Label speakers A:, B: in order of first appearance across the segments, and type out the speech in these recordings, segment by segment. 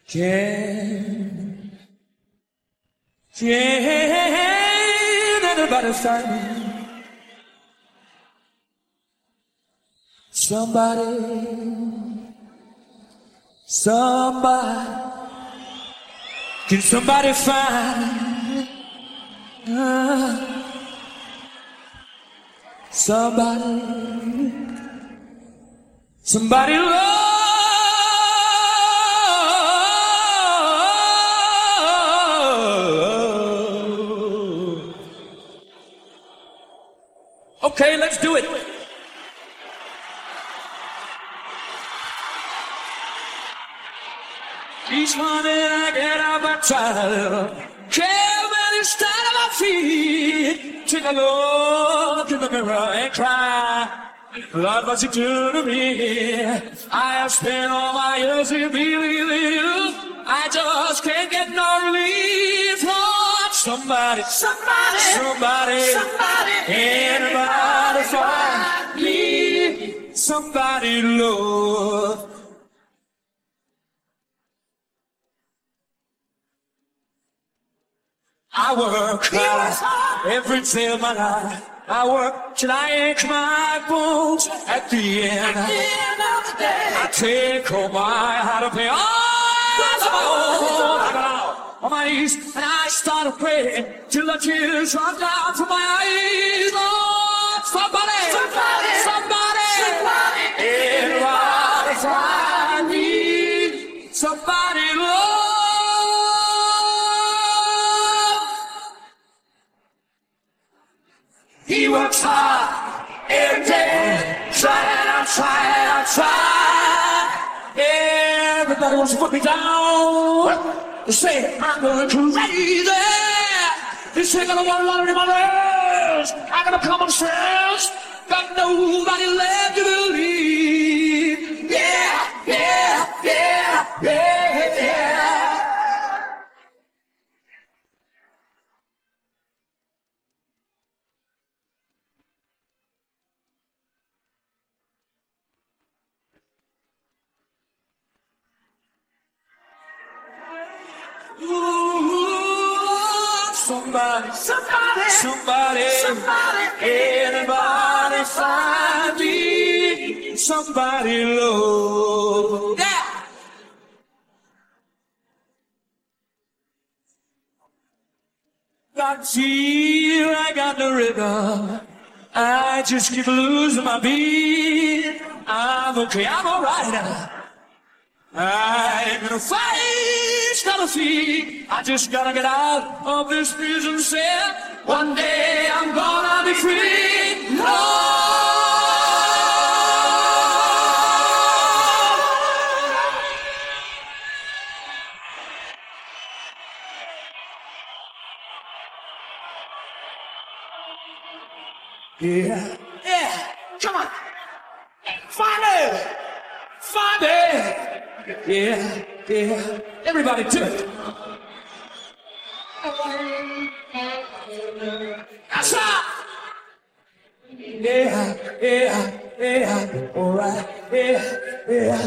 A: Can anybody find me? Somebody, can somebody find somebody love? Okay, let's do it. Each morning I get up and try to care when it's down on my feet. Take a look in the mirror and cry. Lord, what you do to me? I have spent all my years in believing you. I just can't get no relief. Lord, somebody, anybody find me? Somebody, Lord. I work hard every day of my life. I work till I ache my bones. At the end of the day, I take home my how to pay all of my own. I got out on my knees and I started praying till the tears run down from my eyes. Lord, somebody, anybody find me? Somebody, Lord. He works hard every day, trying. Everybody wants to put me down. They say I'm going crazy. They say I'm gonna want a lot of my nerves. I'm gonna come upstairs. Got nobody left to believe. Yeah. Somebody, anybody find me? Somebody, Lord. Yeah. Got feel I got the rhythm. I just keep losing my beat. I'm okay, I'm alright. I'm gonna fight, gotta feed. I just gotta get out of this prison cell. One day I'm gonna be free. Lord. Yeah, come on. Find it. Yeah. Everybody do it. That's right. Yeah. All right. Yeah.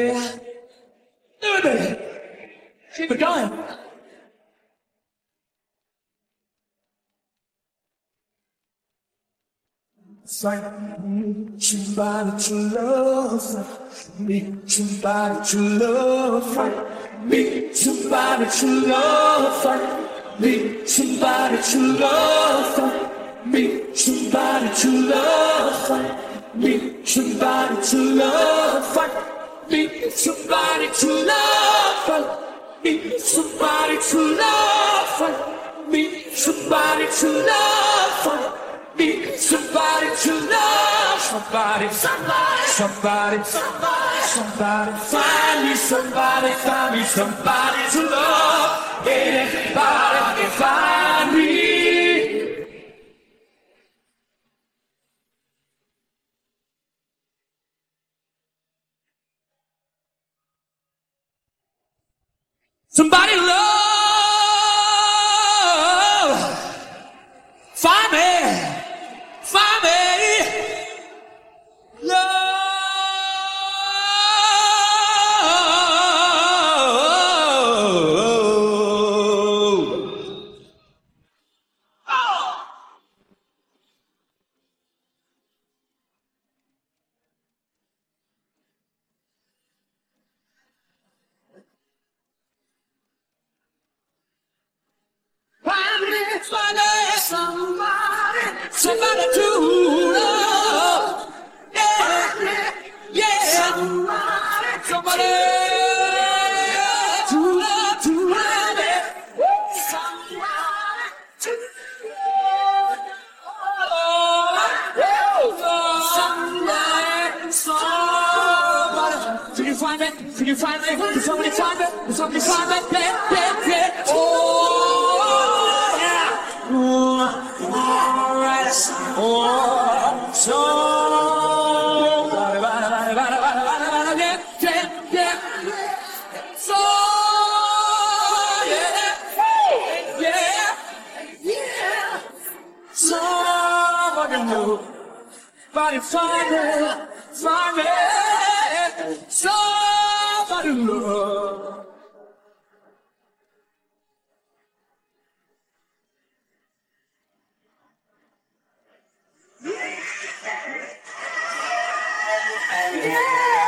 A: Do it, baby. Keep it going. Find somebody to love, meet somebody to love, meet somebody to love, meet somebody to love, meet somebody to love, meet somebody to love, meet somebody to love, meet somebody to love, meet somebody to love. Meet somebody to love, somebody. Find me somebody to love. Anybody find me. Somebody love. Find me. Love. somebody to love. Yeah, yeah, somebody to love, to love it. Somebody to somebody. Did you find it? Did you find it? Did somebody find it? Did somebody find it? Yeah, yeah, yeah. Oh, yeah. All right. Oh, so. Yeah, yeah, yeah. So, yeah, yeah, yeah. Somebody new. Somebody find it, somebody love. Yeah.